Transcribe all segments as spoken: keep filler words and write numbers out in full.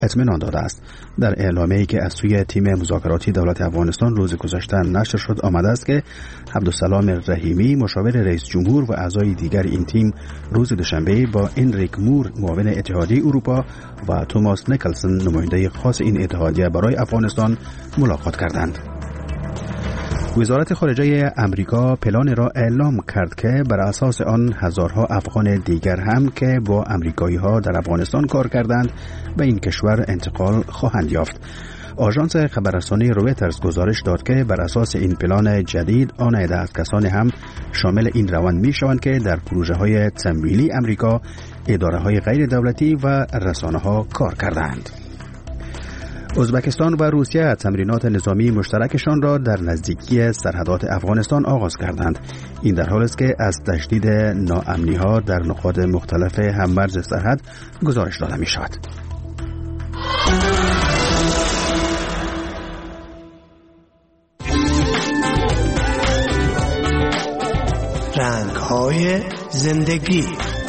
اطمینان داده است. در اعلامیه‌ای که از سوی تیم مذاکراتی دولت افغانستان روز گذشته نشر شد آمده است که عبدالسلام رحیمی مشاور رئیس جمهور و اعضای دیگر این تیم روز دوشنبه با انریک مور معاون اتحادیه اروپا و توماس نیکلسون نماینده خاص این اتحادیه برای افغانستان ملاقات کردند. وزارت خارجه امریکا پلان را اعلام کرد که بر اساس آن هزارها افغان دیگر هم که با امریکایی ها در افغانستان کار کردند به این کشور انتقال خواهند یافت. آژانس خبررسانی رویترز گزارش داد که بر اساس این پلان جدید آن عده از کسانی هم شامل این روند می شوند که در پروژه های تمویلی امریکا، اداره های غیر دولتی و رسانه ها کار کردند. ازبکستان و روسیه تمرینات نظامی مشترکشان را در نزدیکی سرحدات افغانستان آغاز کردند. این در حالی است که از تشدید ناامنی‌ها در نقاط مختلف هممرز سرحد گزارش داده می شود. رنگ‌های زندگی.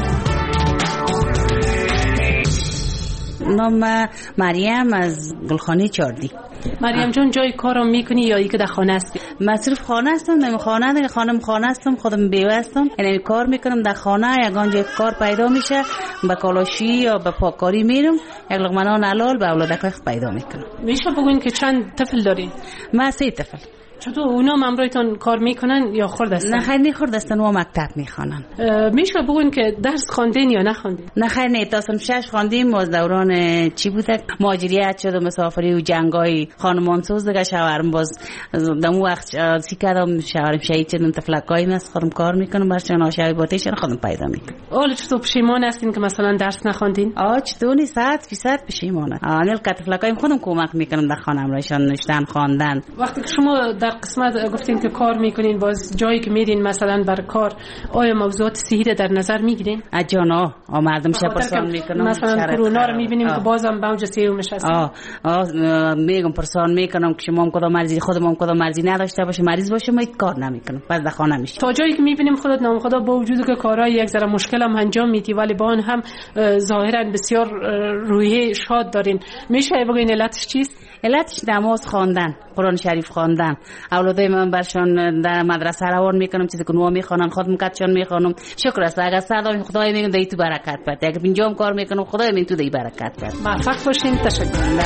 نام مریم از گلخانه چاردی. مریم جان جای کارم میکنی یا ای که در خانه هستی؟ مصرف خانه هستم، نمی خانه دیگه، خانم خانه هستم، خودم بیوه هستم، یعنی کار میکنم در خانه. یگان جای کار پیدا میشه به کالاشی یا به پاکاری میرم، یک لقمه نان حلال به اولادک پیدا میکنم. میشه بگوین که چند طفل داری؟ من سه طفل. چطور اونا همراهتون کار میکنن یا خرد هستن؟ نه خیر نه خرد هستن و مکتب میخوانن. میشه بگوین که درس خواندین یا نخواندین؟ نه خیر نه، تا سن شش خواندیم. از دوران چی بوده مهاجریت شد و مسافری و جنگای خانمانسوز دیگه شوهرم باز دمو وقت سی کردم، شوهرم شهید شدم، طفلکای مس خودم کار میکنم برشان آشای باتیش خودم پیدا میکنم. اول چطور پشیمان هستین که مثلا درس نخواندین؟ آ چطور نی صد فیصد پشیمانم. اول که طفلکایم خودم کمک میکنم در خانم رایشان نوشتن خواندن. وقتی که شما در قسمت گفتین که کار میکنین، باز جایی که میرین مثلا بر کار آیا موضوعات صحی در نظر میگیرین؟ اجانا آ مردم شه پرسان میکنم. مثلا کرونا رو میبینیم که بازم باوج سیومش هست. آ آ میگم پرسان میکنم که شما هم کدام مرزی خودم هم کدام مرزی نداشته باشه، مریض باشه ما کار نمیکنم، بعد در خانه میشه. تا جایی که میبینیم خودت نام خدا با وجود که کارهای یک ذره مشکل هم انجام میدی ولی با آن هم ظاهرا بسیار روحیه شاد دارین. میشه بگین علتش چیست؟ علتش نماز خواندن، قرآن شریف خواندن. اولادای من برشان در مدرسه روان میکنم، چیزی که نوا میخوانن خودم کاتشان میخوانم. شکر است اگر صدا خدای میگم دی تو برکت بده. اگه اینجام کار میکنم خدای من تو دی برکت بده. موفق باشین. تشکر.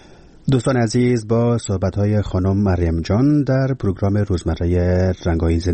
دوستان عزیز، با صحبت‌های خانم مریم جان در پروگرام روزمره رنگ‌های